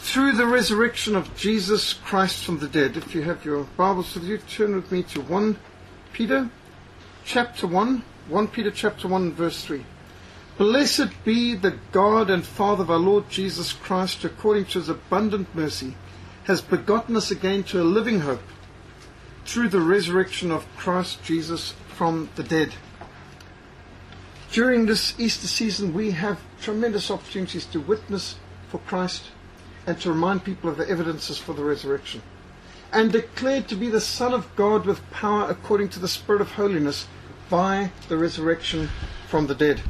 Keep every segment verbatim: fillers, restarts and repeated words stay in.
through the resurrection of Jesus Christ from the dead. If you have your Bibles with you, turn with me to First Peter chapter one, First Peter chapter one, verse three. Blessed be the God and Father of our Lord Jesus Christ, who according to his abundant mercy has begotten us again to a living hope through the resurrection of Christ Jesus from the dead. During this Easter season, we have tremendous opportunities to witness for Christ and to remind people of the evidences for the resurrection, and declared to be the Son of God with power according to the Spirit of holiness by the resurrection from the dead.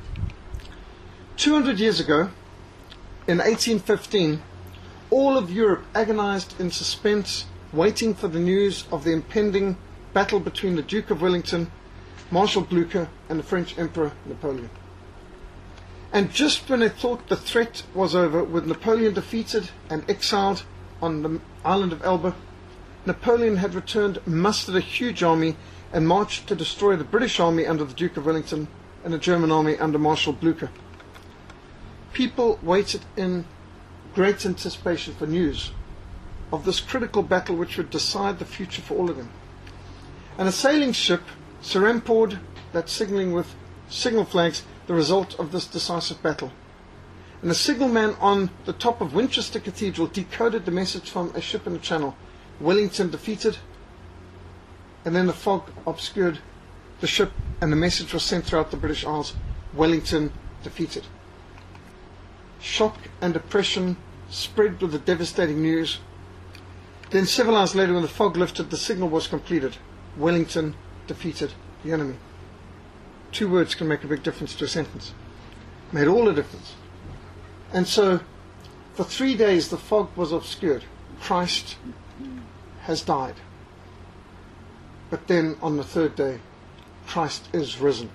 two hundred years ago, in eighteen fifteen, all of Europe agonized in suspense, waiting for the news of the impending battle between the Duke of Wellington, Marshal Blucher, and the French Emperor Napoleon. And just when they thought the threat was over, with Napoleon defeated and exiled on the island of Elba, Napoleon had returned, mustered a huge army, and marched to destroy the British army under the Duke of Wellington and the German army under Marshal Blucher. People waited in great anticipation for news of this critical battle which would decide the future for all of them. And a sailing ship surempoured that signaling with signal flags the result of this decisive battle. And the signalman on the top of Winchester Cathedral decoded the message from a ship in the channel: Wellington defeated. And then the fog obscured the ship, and the message was sent throughout the British Isles: Wellington defeated. Shock and depression spread with the devastating news. Then several hours later, when the fog lifted, the signal was completed: Wellington defeated the enemy. Two words can make a big difference to a sentence. Made all the difference. And so, for three days the fog was obscured. Christ has died. But then on the third day, Christ is risen.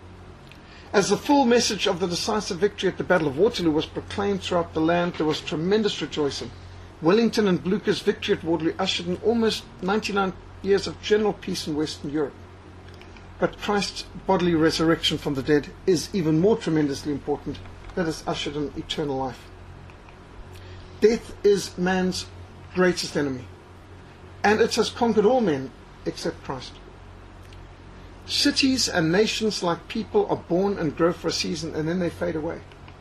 As the full message of the decisive victory at the Battle of Waterloo was proclaimed throughout the land, there was tremendous rejoicing. Wellington and Blucher's victory at Waterloo ushered in almost ninety-nine years of general peace in Western Europe. But Christ's bodily resurrection from the dead is even more tremendously important. That has ushered in eternal life. Death is man's greatest enemy, and it has conquered all men except Christ. Cities and nations, like people, are born and grow for a season, and then they fade away.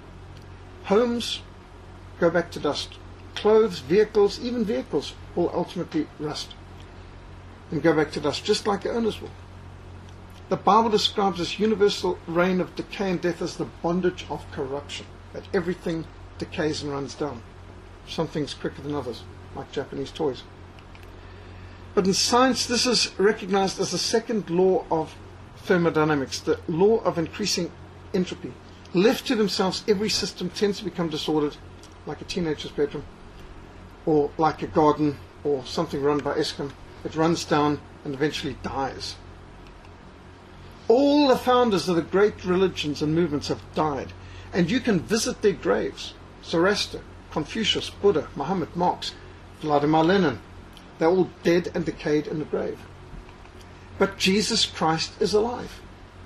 Homes go back to dust. Clothes, vehicles, even vehicles will ultimately rust and go back to dust, just like the owners will. The Bible describes this universal reign of decay and death as the bondage of corruption, that everything decays and runs down. Some things quicker than others, like Japanese toys. But in science, this is recognized as the second law of thermodynamics, the law of increasing entropy. Left to themselves, every system tends to become disordered, like a teenager's bedroom, or like a garden, or something run by Eskom. It runs down and eventually dies. All the founders of the great religions and movements have died, and you can visit their graves. Zoroaster, Confucius, Buddha, Muhammad, Marx, Vladimir Lenin. They're all dead and decayed in the grave. But Jesus Christ is alive.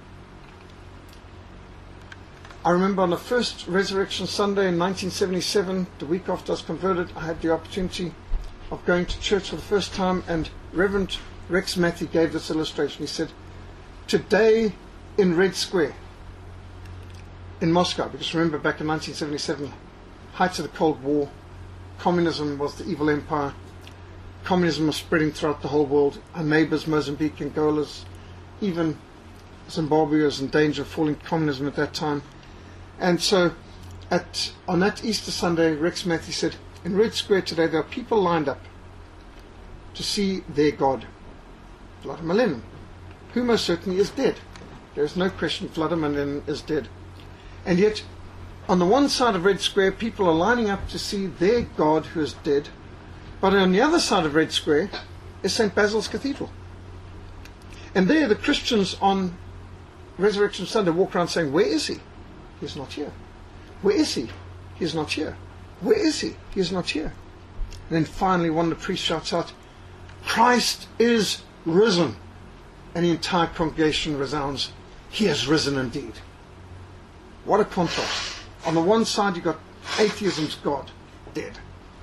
I remember on the first Resurrection Sunday in nineteen seventy-seven, the week after I was converted, I had the opportunity of going to church for the first time, and Reverend Rex Matthew gave this illustration. He said, today in Red Square in Moscow, because remember back in nineteen seventy-seven, height of the Cold War, communism was the evil empire. Communism was spreading throughout the whole world. Our neighbors, Mozambique, Angola, even Zimbabwe was in danger of falling communism at that time. And so at on that Easter Sunday, Rex Matthew said, in Red Square today there are people lined up to see their God, Vladimir Lenin, who most certainly is dead. There is no question Vladimir Lenin is dead. And yet, on the one side of Red Square, people are lining up to see their God who is dead, but on the other side of Red Square is Saint Basil's Cathedral. And there the Christians on Resurrection Sunday walk around saying, where is he? He is not here. Where is he? He is not here. Where is he? He is not here. And then finally one of the priests shouts out, Christ is risen. And the entire congregation resounds, he has risen indeed. What a contrast. On the one side you've got atheism's God, dead.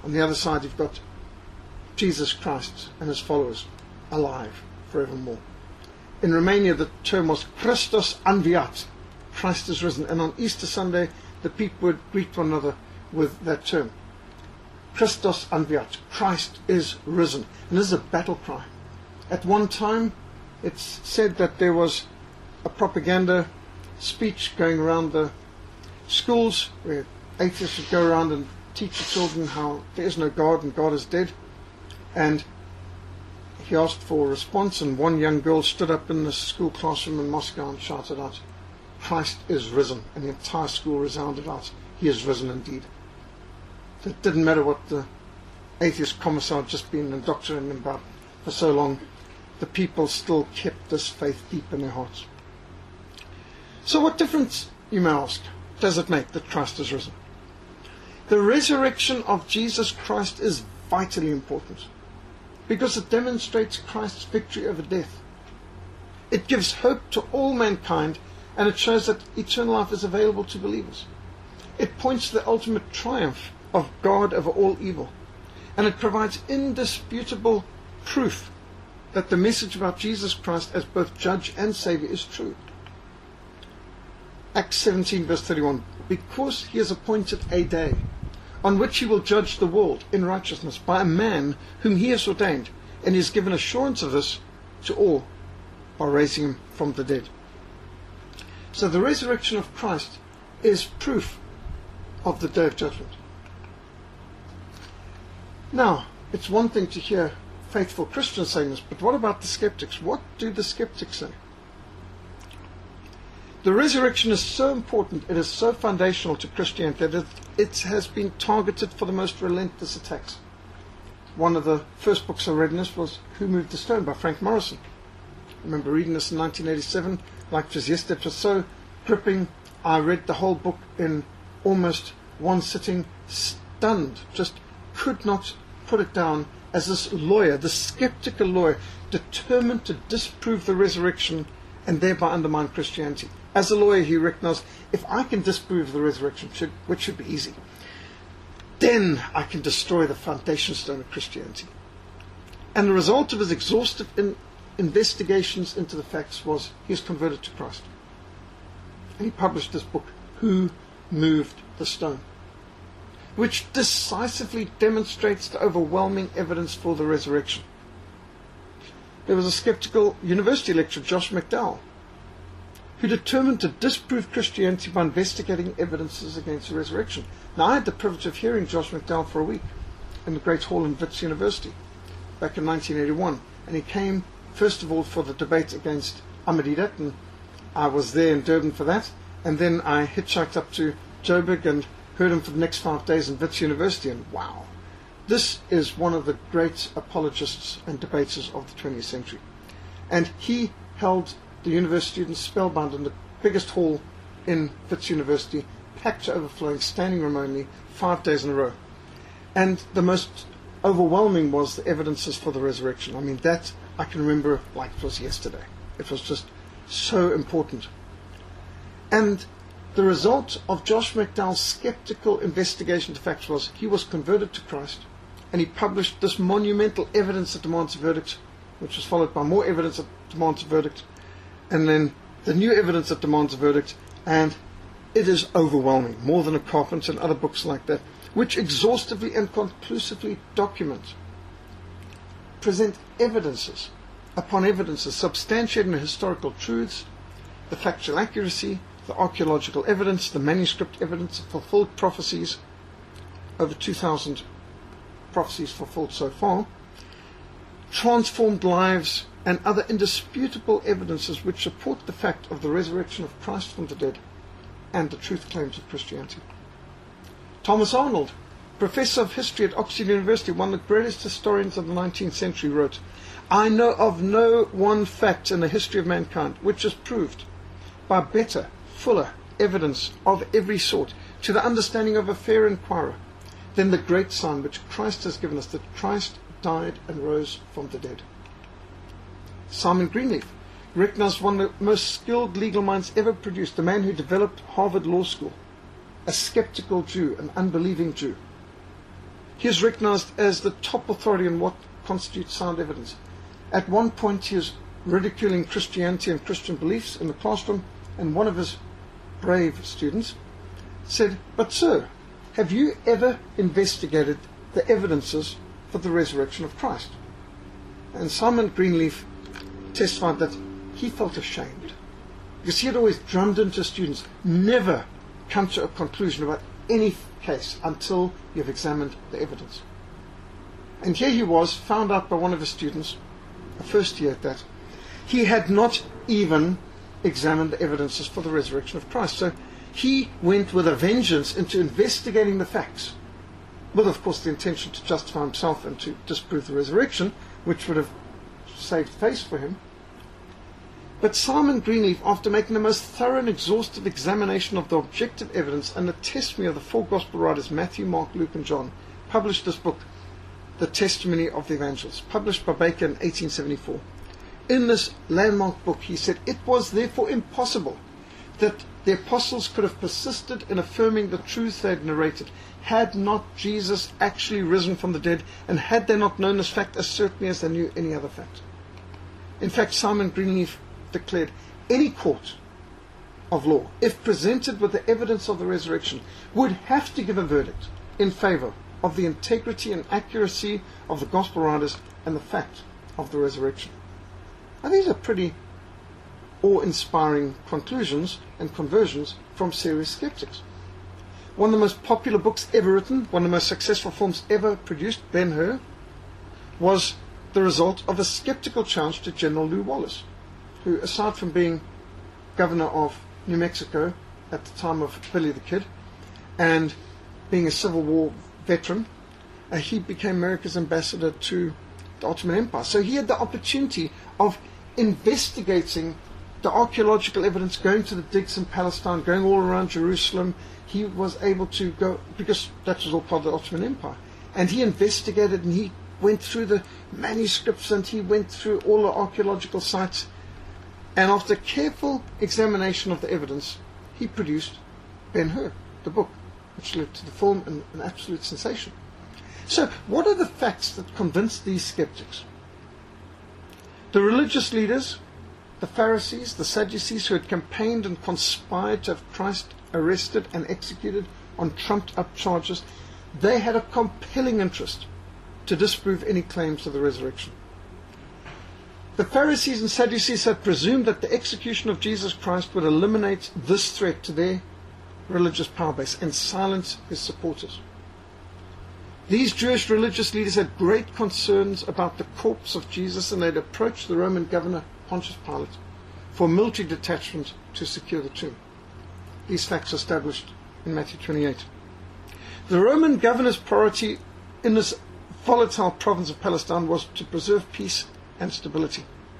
On the other side, you've got Jesus Christ and his followers alive forevermore. In Romania, the term was Christos înviat, Christ is risen. And on Easter Sunday, the people would greet one another with that term. Christos înviat, Christ is risen. And this is a battle cry. At one time, it's said that there was a propaganda speech going around the schools where atheists would go around and teach the children how there is no God and God is dead. And he asked for a response, and one young girl stood up in the school classroom in Moscow and shouted out, Christ is risen. And the entire school resounded out, he is risen indeed. So it didn't matter what the atheist commissar had just been indoctrinating them about for so long. The people still kept this faith deep in their hearts. So what difference, you may ask, does it make that Christ is risen? The resurrection of Jesus Christ is vitally important because it demonstrates Christ's victory over death. It gives hope to all mankind, and it shows that eternal life is available to believers. It points to the ultimate triumph of God over all evil, and it provides indisputable proof that the message about Jesus Christ as both judge and Savior is true. Acts seventeen verse thirty-one, because he has appointed a day on which he will judge the world in righteousness by a man whom he has ordained, and he has given assurance of this to all by raising him from the dead. So the resurrection of Christ is proof of the day of judgment. Now, it's one thing to hear faithful Christians saying this, but what about the skeptics? What do the skeptics say? The resurrection is so important, it is so foundational to Christianity that it, it has been targeted for the most relentless attacks. One of the first books I read in this was Who Moved the Stone by Frank Morrison. I remember reading this in nineteen eighty-seven, like just yesterday. It was so gripping. I read the whole book in almost one sitting, stunned, just could not put it down, as this lawyer, this skeptical lawyer, determined to disprove the resurrection and thereby undermine Christianity. As a lawyer, he recognized, if I can disprove the resurrection, should, which should be easy, then I can destroy the foundation stone of Christianity. And the result of his exhaustive in, investigations into the facts was he was converted to Christ. And he published this book, Who Moved the Stone, which decisively demonstrates the overwhelming evidence for the resurrection. There was a skeptical university lecturer, Josh McDowell, who determined to disprove Christianity by investigating evidences against the resurrection. Now, I had the privilege of hearing Josh McDowell for a week in the Great Hall in Wits University back in nineteen eighty-one, and he came first of all for the debate against Ahmadiyya, and I was there in Durban for that, and then I hitchhiked up to Joburg and heard him for the next five days in Wits University, and wow, this is one of the great apologists and debaters of the twentieth century. And he held the university students spellbound in the biggest hall in Wits University, packed to overflowing, standing room only, five days in a row. And the most overwhelming was the evidences for the resurrection. I mean, that I can remember like it was yesterday. It was just so important. And the result of Josh McDowell's skeptical investigation into facts was he was converted to Christ, and he published this monumental evidence that demands a verdict, which was followed by more evidence that demands a verdict, and then the new evidence that demands a verdict, and it is overwhelming, more than a Carpenter and other books like that, which exhaustively and conclusively document, present evidences upon evidences, substantiating the historical truths, the factual accuracy, the archaeological evidence, the manuscript evidence of fulfilled prophecies, over two thousand prophecies fulfilled so far, transformed lives, and other indisputable evidences which support the fact of the resurrection of Christ from the dead and the truth claims of Christianity. Thomas Arnold, professor of history at Oxford University, one of the greatest historians of the nineteenth century, wrote, "I know of no one fact in the history of mankind which is proved by better, fuller evidence of every sort to the understanding of a fair inquirer than the great sign which Christ has given us, that Christ died and rose from the dead." Simon Greenleaf, recognized one of the most skilled legal minds ever produced, the man who developed Harvard Law School, a skeptical Jew, an unbelieving Jew, He is recognized as the top authority on what constitutes sound evidence. At one point he is ridiculing Christianity and Christian beliefs in the classroom, and one of his brave students said, "But sir, have you ever investigated the evidences for the resurrection of Christ?" And Simon Greenleaf testified that he felt ashamed, because he had always drummed into students, never come to a conclusion about any case until you've examined the evidence. And here he was, found out by one of his students, a first year at that, he had not even examined the evidences for the resurrection of Christ. So he went with a vengeance into investigating the facts, with of course the intention to justify himself and to disprove the resurrection, which would have saved face for him. But Simon Greenleaf, after making the most thorough and exhaustive examination of the objective evidence and the testimony of the four gospel writers, Matthew, Mark, Luke and John, published this book, The Testimony of the Evangelists, published by Baker in eighteen seventy-four. In this landmark book, he said, "It was therefore impossible that the apostles could have persisted in affirming the truth they had narrated, had not Jesus actually risen from the dead, and had they not known this fact as certainly as they knew any other fact." In fact, Simon Greenleaf declared, any court of law, if presented with the evidence of the resurrection, would have to give a verdict in favor of the integrity and accuracy of the gospel writers and the fact of the resurrection. Now, these are pretty awe-inspiring conclusions and conversions from serious skeptics. One of the most popular books ever written, one of the most successful films ever produced, Ben-Hur, was the result of a skeptical challenge to General Lew Wallace, who, aside from being governor of New Mexico at the time of Billy the Kid, and being a Civil War veteran, uh, he became America's ambassador to the Ottoman Empire. So he had the opportunity of investigating the archaeological evidence, going to the digs in Palestine, going all around Jerusalem. He was able to go, because that was all part of the Ottoman Empire. And he investigated and he went through the manuscripts and he went through all the archaeological sites. And after careful examination of the evidence, he produced Ben-Hur, the book, which led to the film and an absolute sensation. So, what are the facts that convinced these skeptics? The religious leaders, the Pharisees, the Sadducees, who had campaigned and conspired to have Christ arrested and executed on trumped-up charges, they had a compelling interest to disprove any claims of the resurrection. The Pharisees and Sadducees had presumed that the execution of Jesus Christ would eliminate this threat to their religious power base and silence his supporters. These Jewish religious leaders had great concerns about the corpse of Jesus, and they'd approached the Roman governor, Pontius Pilate, for military detachment to secure the tomb. These facts are established in Matthew twenty-eight. The Roman governor's priority in this volatile province of Palestine was to preserve peace and stability.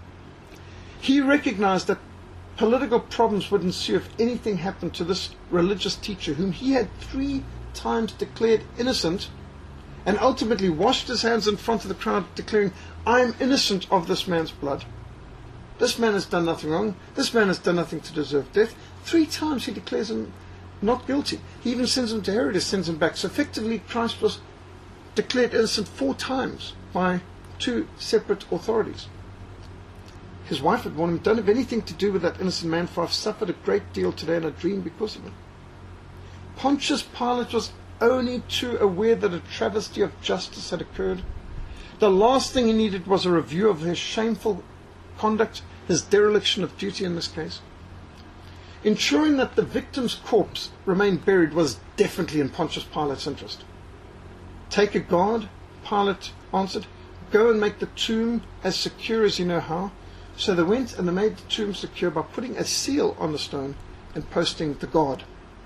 He recognized that political problems would ensue if anything happened to this religious teacher, whom he had three times declared innocent, and ultimately washed his hands in front of the crowd, declaring, "I am innocent of this man's blood. This man has done nothing wrong. This man has done nothing to deserve death." Three times he declares him not guilty. He even sends him to Herod, sends him back. So effectively, Christ was declared innocent four times by two separate authorities. His wife had warned him, "Don't have anything to do with that innocent man, for I've suffered a great deal today in a dream because of him." Pontius Pilate was only too aware that a travesty of justice had occurred. The last thing he needed was a review of his shameful conduct, his dereliction of duty in this case. Ensuring that the victim's corpse remained buried was definitely in Pontius Pilate's interest. "Take a guard," Pilate answered. "Go and make the tomb as secure as you know how." So they went and they made the tomb secure by putting a seal on the stone and posting the guard.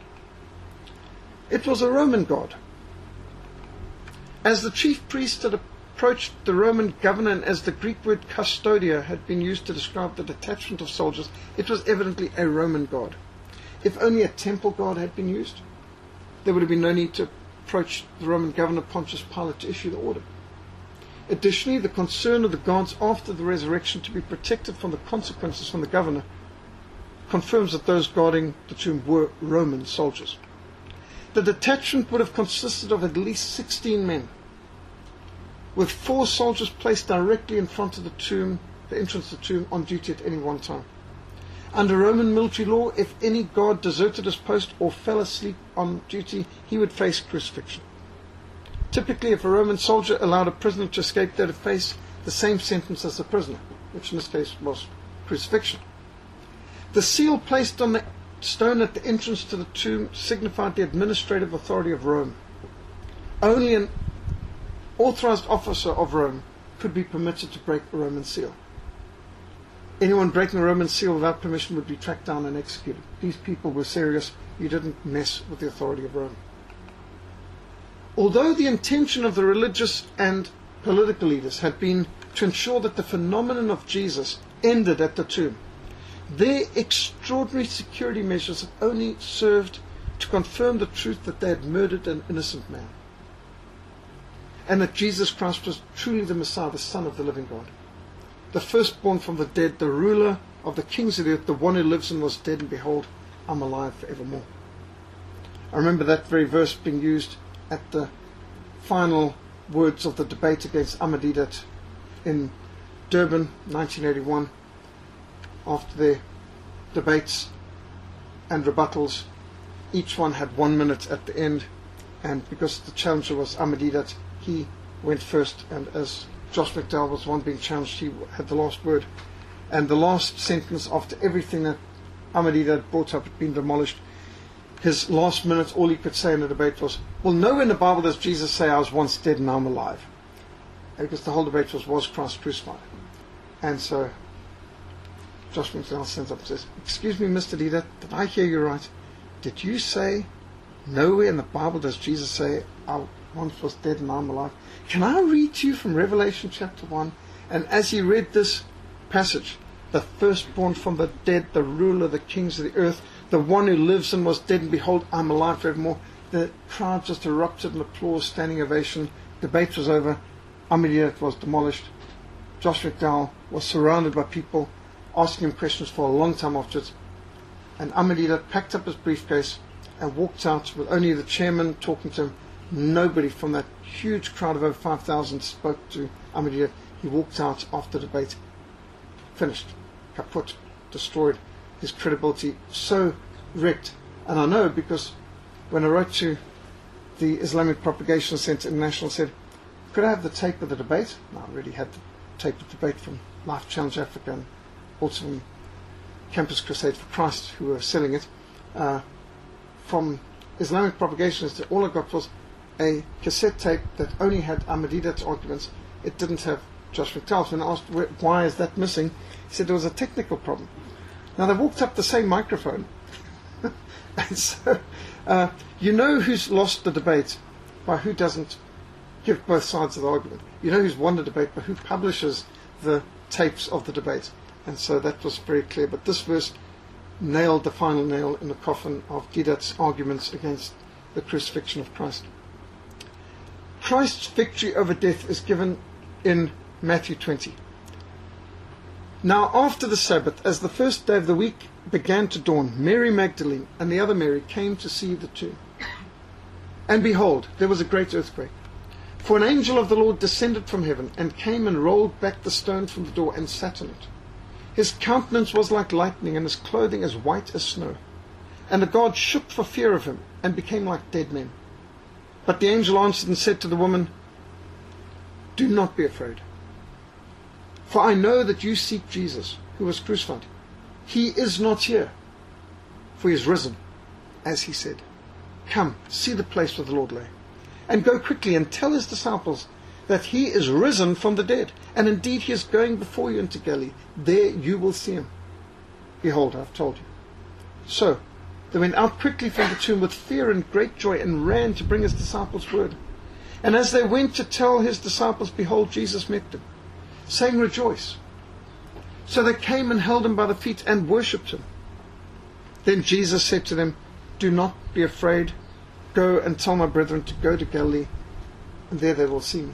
It was a Roman guard. As the chief priest had approached the Roman governor, and as the Greek word custodia had been used to describe the detachment of soldiers, it was evidently a Roman guard. If only a temple guard had been used, there would have been no need to approach the Roman governor Pontius Pilate to issue the order. Additionally, the concern of the guards after the resurrection to be protected from the consequences from the governor confirms that those guarding the tomb were Roman soldiers. The detachment would have consisted of at least sixteen men, with four soldiers placed directly in front of the tomb, the entrance to the tomb, on duty at any one time. Under Roman military law, if any guard deserted his post or fell asleep on duty, he would face crucifixion. Typically, if a Roman soldier allowed a prisoner to escape, they would face the same sentence as the prisoner, which in this case was crucifixion. The seal placed on the stone at the entrance to the tomb signified the administrative authority of Rome. Only an authorized officer of Rome could be permitted to break the Roman seal. Anyone breaking the Roman seal without permission would be tracked down and executed. These people were serious. You didn't mess with the authority of Rome. Although the intention of the religious and political leaders had been to ensure that the phenomenon of Jesus ended at the tomb, their extraordinary security measures have only served to confirm the truth that they had murdered an innocent man, and that Jesus Christ was truly the Messiah, the Son of the living God, the firstborn from the dead, the ruler of the kings of the earth, the one who lives and was dead, and behold, I'm alive forevermore. I remember that very verse being used at the final words of the debate against Ahmadiyya in Durban, nineteen eighty-one. After their debates and rebuttals, each one had one minute at the end, and because the challenger was Ahmadiyya, he went first, and as Josh McDowell was the one being challenged, he had the last word. And the last sentence, after everything that Ahmadiyya had brought up had been demolished, his last minute, all he could say in the debate was, well, nowhere in the Bible does Jesus say I was once dead and now I'm alive. And because the whole debate was, was Christ crucified? And so Josh McDowell stands up and says, excuse me, Mister Leader, did I hear you right? Did you say nowhere in the Bible does Jesus say I once was dead and now I'm alive? Can I read to you from Revelation chapter one? And as he read this passage, the firstborn from the dead, the ruler of the kings of the earth, the one who lives and was dead, and behold, I'm alive forevermore. The crowd just erupted in applause, standing ovation. Debate was over. Ahmadiyya was demolished. Josh McDowell was surrounded by people asking him questions for a long time afterwards. And Ahmadiyya packed up his briefcase and walked out with only the chairman talking to him. Nobody from that huge crowd of over five thousand spoke to Ahmadiyya. He walked out after the debate. Finished. Kaput. Destroyed. His credibility so wrecked. And I know because when I wrote to the Islamic Propagation Center International, said, could I have the tape of the debate? No, I already had the tape of the debate from Life Challenge Africa and also from Campus Crusade for Christ, who were selling it. Uh, from Islamic Propagation Center, all I got was a cassette tape that only had Ahmadiyyah's arguments. It didn't have Josh McDowell's. When I asked why is that missing, he said there was a technical problem. Now they walked up the same microphone, and so uh, you know who's lost the debate by who doesn't give both sides of the argument. You know who's won the debate by who publishes the tapes of the debate. And so that was very clear. But this verse nailed the final nail in the coffin of Didat's arguments against the crucifixion of Christ. Christ's victory over death is given in Matthew twenty. Now after the Sabbath, as the first day of the week began to dawn, Mary Magdalene and the other Mary came to see the tomb. And behold, there was a great earthquake. For an angel of the Lord descended from heaven, and came and rolled back the stone from the door, and sat on it. His countenance was like lightning, and his clothing as white as snow. And the guards shook for fear of him, and became like dead men. But the angel answered and said to the woman, do not be afraid. For I know that you seek Jesus, who was crucified. He is not here, for he is risen, as he said. Come, see the place where the Lord lay. And go quickly and tell his disciples that he is risen from the dead. And indeed he is going before you into Galilee. There you will see him. Behold, I have told you. So they went out quickly from the tomb with fear and great joy, and ran to bring his disciples word. And as they went to tell his disciples, behold, Jesus met them, saying, rejoice. So they came and held him by the feet and worshipped him. Then Jesus said to them, do not be afraid. Go and tell my brethren to go to Galilee, and there they will see me.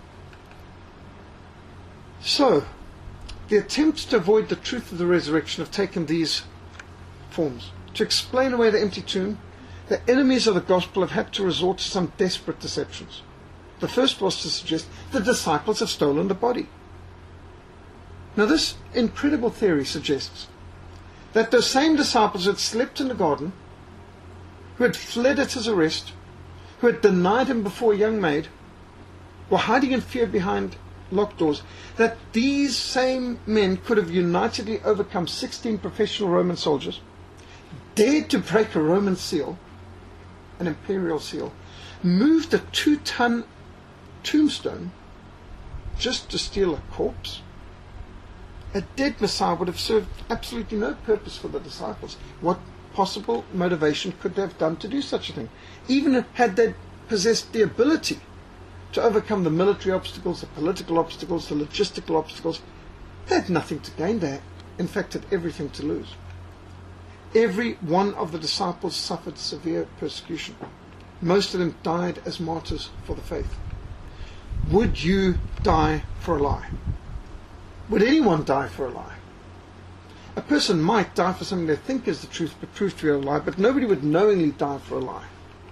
So, the attempts to avoid the truth of the resurrection have taken these forms. To explain away the empty tomb, the enemies of the gospel have had to resort to some desperate deceptions. The first was to suggest the disciples have stolen the body. Now this incredible theory suggests that those same disciples who had slept in the garden, who had fled at his arrest, who had denied him before a young maid, were hiding in fear behind locked doors, that these same men could have unitedly overcome sixteen professional Roman soldiers, dared to break a Roman seal, an imperial seal, moved a two-ton tombstone just to steal a corpse. A dead Messiah would have served absolutely no purpose for the disciples. What possible motivation could they have done to do such a thing? Even had they possessed the ability to overcome the military obstacles, the political obstacles, the logistical obstacles, they had nothing to gain there. In fact, had everything to lose. Every one of the disciples suffered severe persecution. Most of them died as martyrs for the faith. Would you die for a lie? Would anyone die for a lie? A person might die for something they think is the truth but prove to be a lie, but nobody would knowingly die for a lie.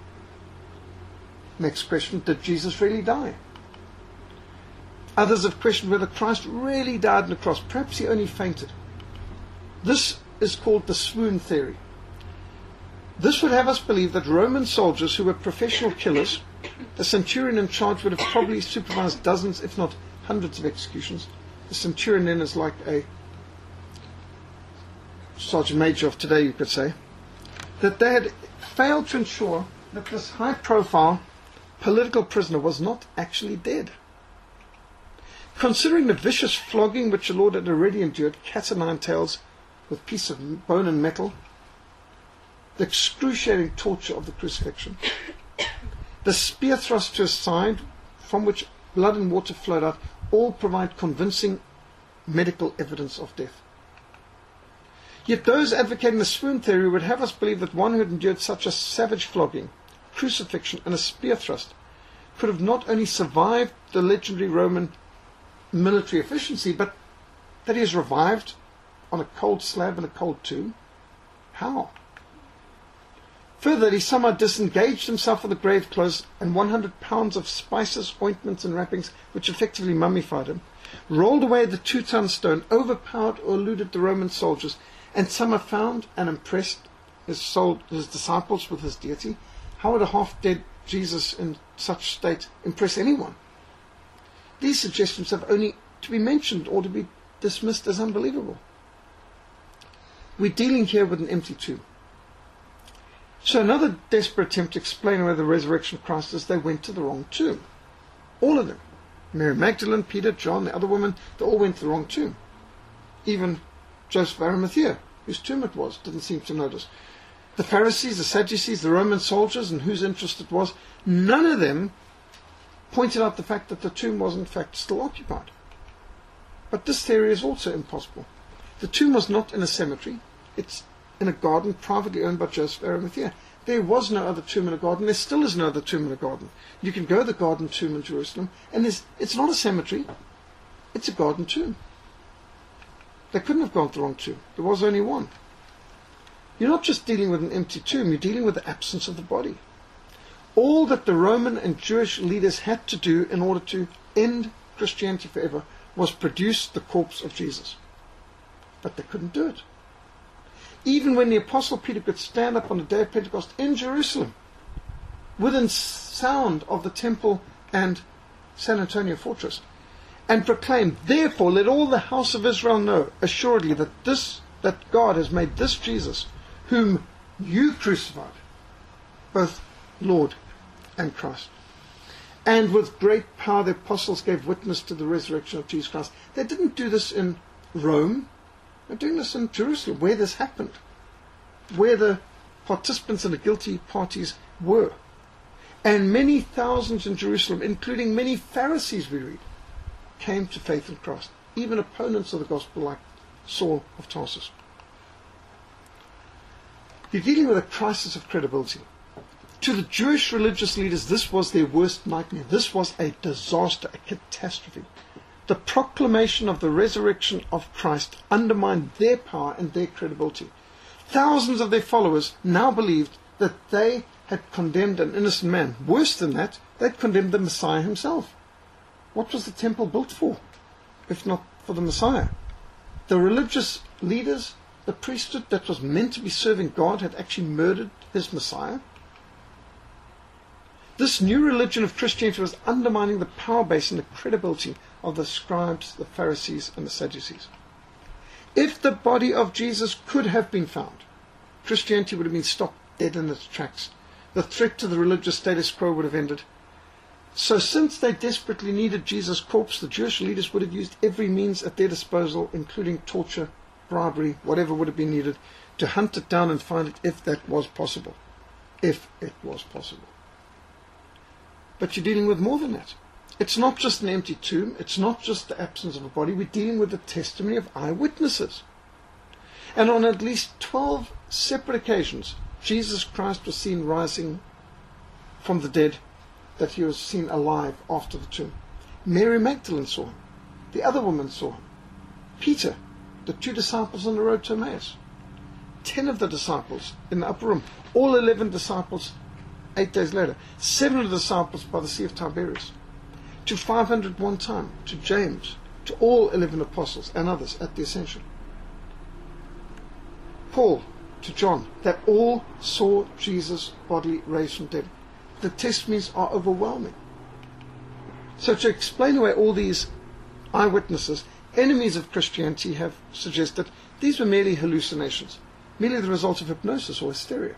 Next question, did Jesus really die? Others have questioned whether Christ really died on the cross. Perhaps he only fainted. This is called the swoon theory. This would have us believe that Roman soldiers who were professional killers, the centurion in charge would have probably supervised dozens, if not hundreds of executions. The centurion then is like a sergeant major of today, you could say, that they had failed to ensure that this high-profile political prisoner was not actually dead. Considering the vicious flogging which the Lord had already endured, cat o' nine tails with piece of bone and metal, the excruciating torture of the crucifixion, the spear thrust to his side, from which blood and water flowed out, all provide convincing medical evidence of death. Yet those advocating the swoon theory would have us believe that one who had endured such a savage flogging, crucifixion, and a spear thrust could have not only survived the legendary Roman military efficiency, but that he is revived on a cold slab in a cold tomb. How? Further, he somehow disengaged himself of the grave clothes and one hundred pounds of spices, ointments, and wrappings, which effectively mummified him, rolled away the two-ton stone, overpowered or eluded the Roman soldiers, and somehow found and impressed his, soul, his disciples with his deity. How would a half-dead Jesus in such state impress anyone? These suggestions have only to be mentioned or to be dismissed as unbelievable. We're dealing here with an empty tomb. So another desperate attempt to explain away the resurrection of Christ is they went to the wrong tomb. All of them. Mary Magdalene, Peter, John, the other woman, they all went to the wrong tomb. Even Joseph of Arimathea, whose tomb it was, didn't seem to notice. The Pharisees, the Sadducees, the Roman soldiers, and whose interest it was, none of them pointed out the fact that the tomb was in fact still occupied. But this theory is also impossible. The tomb was not in a cemetery. It's in a garden privately owned by Joseph of Arimathea. There was no other tomb in a garden. There still is no other tomb in a garden. You can go to the garden tomb in Jerusalem, and it's not a cemetery. It's a garden tomb. They couldn't have gone to the wrong tomb. There was only one. You're not just dealing with an empty tomb. You're dealing with the absence of the body. All that the Roman and Jewish leaders had to do in order to end Christianity forever was produce the corpse of Jesus. But they couldn't do it. Even when the Apostle Peter could stand up on the day of Pentecost in Jerusalem, within sound of the temple and San Antonio fortress, and proclaim, therefore let all the house of Israel know assuredly that this, that God has made this Jesus, whom you crucified, both Lord and Christ. And with great power the apostles gave witness to the resurrection of Jesus Christ. They didn't do this in Rome. They're doing this in Jerusalem, where this happened, where the participants and the guilty parties were. And many thousands in Jerusalem, including many Pharisees, we read, came to faith in Christ, even opponents of the gospel like Saul of Tarsus. You're dealing with a crisis of credibility. To the Jewish religious leaders, this was their worst nightmare. This was a disaster, a catastrophe. The proclamation of the resurrection of Christ undermined their power and their credibility. Thousands of their followers now believed that they had condemned an innocent man. Worse than that, They'd condemned the Messiah himself. What was the temple built for, if not for the Messiah? The religious leaders, the priesthood that was meant to be serving God, had actually murdered his Messiah. This new religion of Christianity was undermining the power base and the credibility of the scribes, the Pharisees, and the Sadducees. If the body of Jesus could have been found, Christianity would have been stopped dead in its tracks. The threat to the religious status quo would have ended. So since they desperately needed Jesus' corpse, the Jewish leaders would have used every means at their disposal, including torture, bribery, whatever would have been needed, to hunt it down and find it if that was possible. If it was possible. But you're dealing with more than that. It's not just an empty tomb. It's not just the absence of a body. We're dealing with the testimony of eyewitnesses. And on at least twelve separate occasions, Jesus Christ was seen rising from the dead, that he was seen alive after the tomb. Mary Magdalene saw him. The other woman saw him. Peter, the two disciples on the road to Emmaus. Ten of the disciples in the upper room. All eleven disciples eight days later. Seven of the disciples by the Sea of Tiberias. To five hundred one time. To James. To all eleven apostles and others at the Ascension. Paul to John. They all saw Jesus bodily raised from dead. The testimonies are overwhelming. So to explain away all these eyewitnesses, enemies of Christianity have suggested these were merely hallucinations, merely the result of hypnosis or hysteria.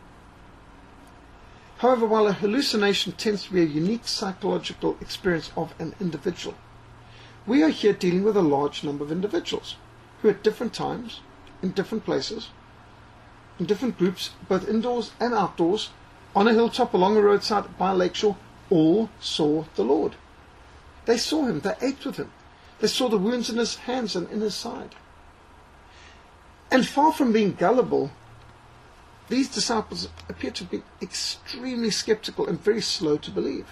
However, while a hallucination tends to be a unique psychological experience of an individual, we are here dealing with a large number of individuals who at different times, in different places, in different groups, both indoors and outdoors, on a hilltop, along a roadside, by a lakeshore, all saw the Lord. They saw him. They ate with him. They saw the wounds in his hands and in his side. And far from being gullible, these disciples appear to have been extremely skeptical and very slow to believe.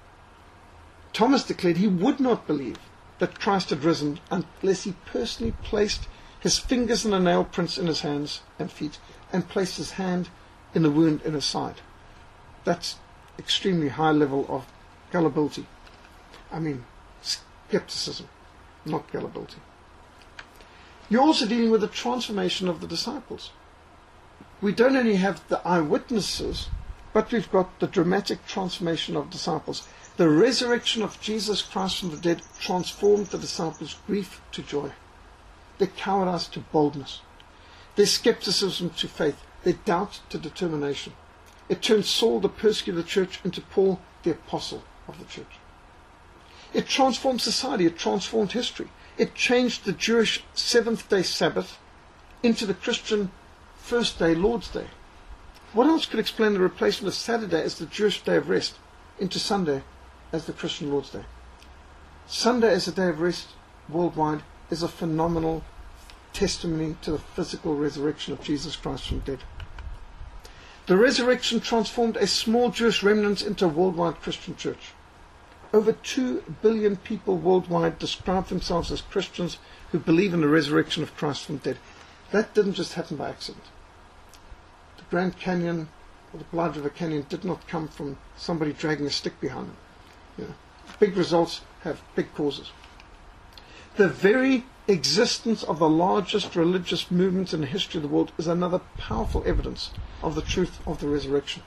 Thomas declared he would not believe that Christ had risen unless he personally placed his fingers and the nail prints in his hands and feet and placed his hand in the wound in his side. That's extremely high level of gullibility. I mean, skepticism, not gullibility. You're also dealing with the transformation of the disciples. We don't only have the eyewitnesses, but we've got the dramatic transformation of disciples. The resurrection of Jesus Christ from the dead transformed the disciples' grief to joy, their cowardice to boldness, their skepticism to faith, their doubt to determination. It turned Saul, the persecutor of the church, into Paul, the apostle of the church. It transformed society. It transformed history. It changed the Jewish seventh-day Sabbath into the Christian first-day Lord's Day. What else could explain the replacement of Saturday as the Jewish day of rest into Sunday as the Christian Lord's Day? Sunday as a day of rest worldwide is a phenomenal testimony to the physical resurrection of Jesus Christ from the dead. The resurrection transformed a small Jewish remnant into a worldwide Christian church. Over two billion people worldwide describe themselves as Christians who believe in the resurrection of Christ from the dead. That didn't just happen by accident. The Grand Canyon or the Blood River Canyon did not come from somebody dragging a stick behind them. You know, big results have big causes. The very existence of the largest religious movement in the history of the world is another powerful evidence of the truth of the resurrection.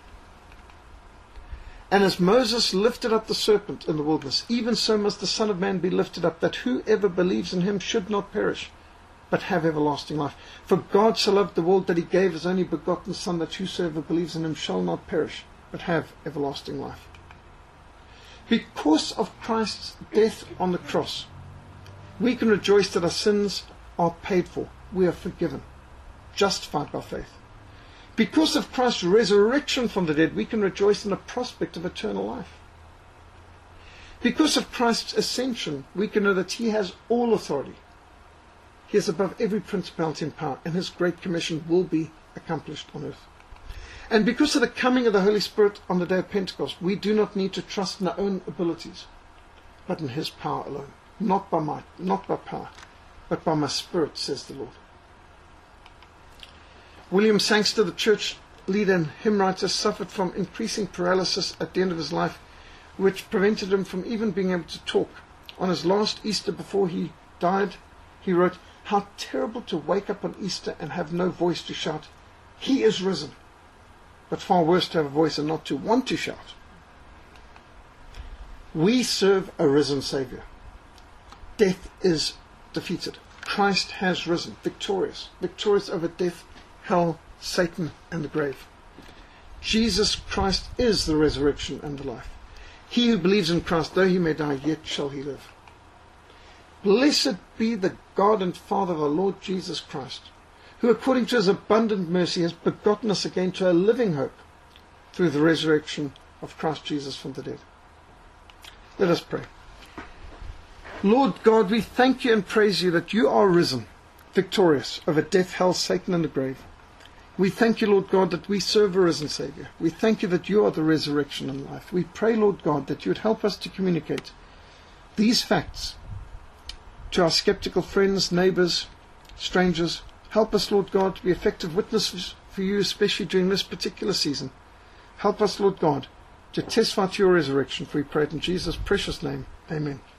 And as Moses lifted up the serpent in the wilderness, even so must the Son of Man be lifted up, that whoever believes in him should not perish, but have everlasting life. For God so loved the world that he gave his only begotten Son, that whosoever believes in him shall not perish, but have everlasting life. Because of Christ's death on the cross, we can rejoice that our sins are paid for. We are forgiven, justified by faith. Because of Christ's resurrection from the dead, we can rejoice in the prospect of eternal life. Because of Christ's ascension, we can know that he has all authority. He is above every principality and power, and his great commission will be accomplished on earth. And because of the coming of the Holy Spirit on the day of Pentecost, we do not need to trust in our own abilities, but in his power alone. Not by might, not by power, but by my Spirit, says the Lord. William Sangster, the church leader and hymn writer, suffered from increasing paralysis at the end of his life, which prevented him from even being able to talk. On his last Easter before he died, he wrote, "How terrible to wake up on Easter and have no voice to shout, 'He is risen,' but far worse to have a voice and not to want to shout." We serve a risen Saviour. Death is defeated. Christ has risen, victorious, victorious over death, hell, Satan, and the grave. Jesus Christ is the resurrection and the life. He who believes in Christ, though he may die, yet shall he live. Blessed be the God and Father of our Lord Jesus Christ, who according to his abundant mercy has begotten us again to a living hope through the resurrection of Christ Jesus from the dead. Let us pray. Lord God, we thank you and praise you that you are risen, victorious over death, hell, Satan, and the grave. We thank you, Lord God, that we serve a risen Saviour. We thank you that you are the resurrection and life. We pray, Lord God, that you would help us to communicate these facts to our skeptical friends, neighbours, strangers. Help us, Lord God, to be effective witnesses for you, especially during this particular season. Help us, Lord God, to testify to your resurrection, for we pray it in Jesus' precious name. Amen.